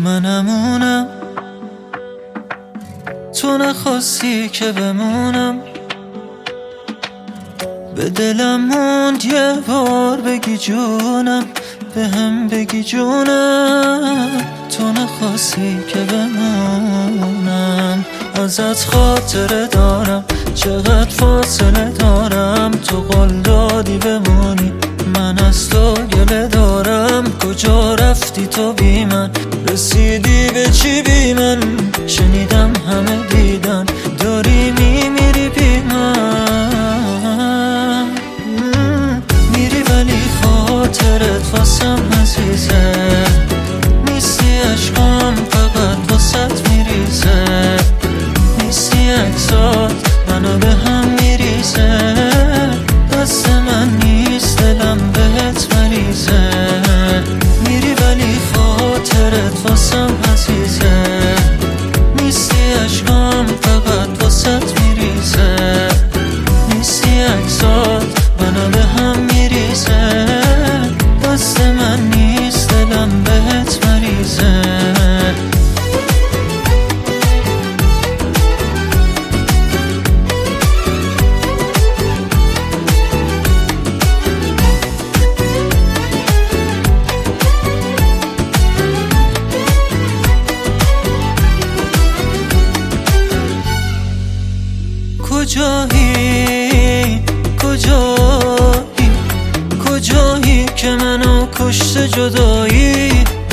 منمونم، تو نخواستی که بمونم. به دلم موند یه بار بگی جونم، به هم بگی جونم. تو نخواستی که بمونم. ازت خاطره دارم، چقدر فاصله دارم. تو قول دادی بمونی، من از تو گله دارم. کجا رفتی تو بی من، رسیدی به چی بی من؟ شنیدم همه دیدن داری میمیری بی من. میری ولی خاطرت واسم عزیزه، نیستی عشقام فقط واسط میریزه. نیستی عکسات منو به هم میریزه. دست من نیست دلم بهت مریزه. میری ولی خاطرت واسم عزیزه، نیستی عشقام فقط واسط میریزه. نیستی عکسات منو به هم میریزه. دست من نیست دلم بهت مریزه. کجایی که منو کشته جدایی؟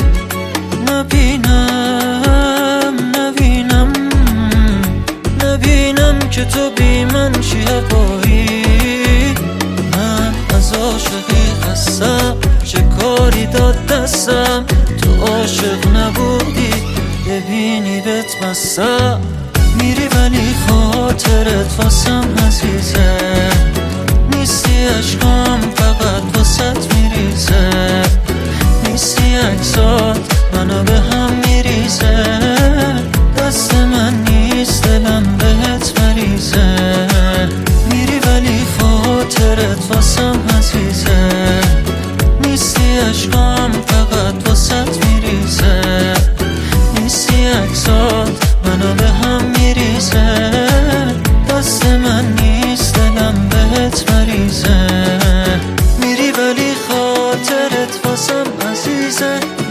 نبینم که تو بی من چی هوایی. من از عاشقی خستم، چه کاری داد دستم؟ تو عاشق نبودی ببینی بهت بستم. میری ولی خاطرت واسم عزیزه، نیستی عشقام فقط واسط میریزه. نیستی عکسات منو به هم میریزه. دست من نیست دلم بهت مریزه. میری ولی خاطرت واسم عزیزه، نیستی عشقام فقط واسط میریزه. نیستی عکسات منو به هم میریزه. دست من نیست دلم بهت مریزه. میری ولی خاطرت واسم عزیزه،